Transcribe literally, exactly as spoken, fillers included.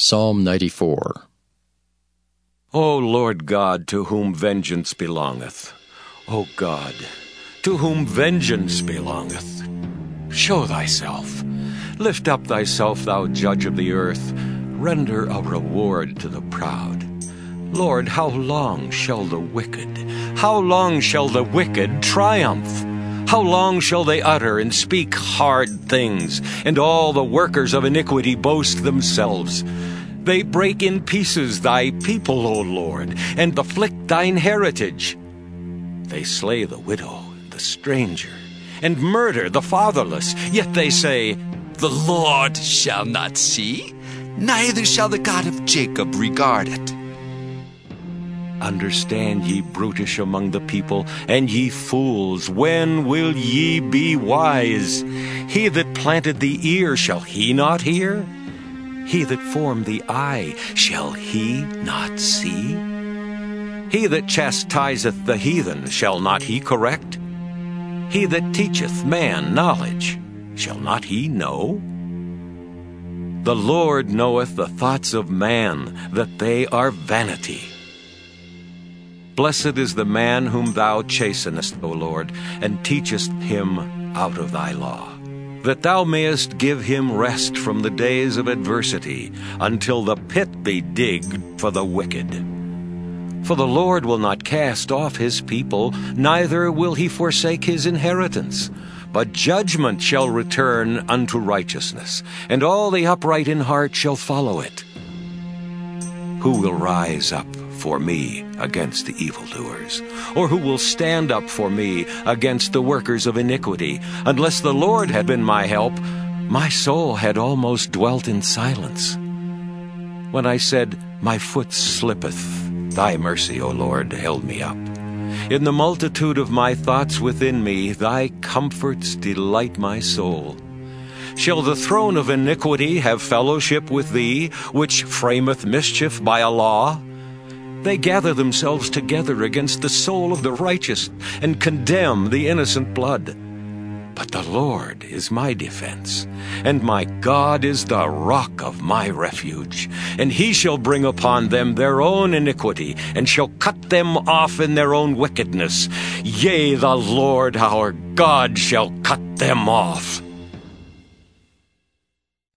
Psalm ninety-four. O Lord God, to whom vengeance belongeth, O God, to whom vengeance belongeth, show thyself. Lift up thyself, thou judge of the earth. Render a reward to the proud. Lord, how long shall the wicked, how long shall the wicked triumph? How long shall they utter and speak hard things, and all the workers of iniquity boast themselves? They break in pieces thy people, O Lord, and afflict thine heritage. They slay the widow, the stranger, and murder the fatherless. Yet they say, The Lord shall not see, neither shall the God of Jacob regard it. Understand, ye brutish among the people, and ye fools, when will ye be wise? He that planted the ear, shall he not hear? He that formed the eye, shall he not see? He that chastiseth the heathen, shall not he correct? He that teacheth man knowledge, shall not he know? The Lord knoweth the thoughts of man, that they are vanity. Blessed is the man whom thou chastenest, O Lord, and teachest him out of thy law, that thou mayest give him rest from the days of adversity, until the pit be digged for the wicked. For the Lord will not cast off his people, neither will he forsake his inheritance. But judgment shall return unto righteousness, and all the upright in heart shall follow it. Who will rise up for me against the evildoers? Or who will stand up for me against the workers of iniquity? Unless the Lord had been my help, my soul had almost dwelt in silence. When I said, My foot slippeth, thy mercy, O Lord, held me up. In the multitude of my thoughts within me, thy comforts delight my soul. Shall the throne of iniquity have fellowship with thee, which frameth mischief by a law? They gather themselves together against the soul of the righteous, and condemn the innocent blood. But the Lord is my defense, and my God is the rock of my refuge. And he shall bring upon them their own iniquity, and shall cut them off in their own wickedness. Yea, the Lord our God shall cut them off.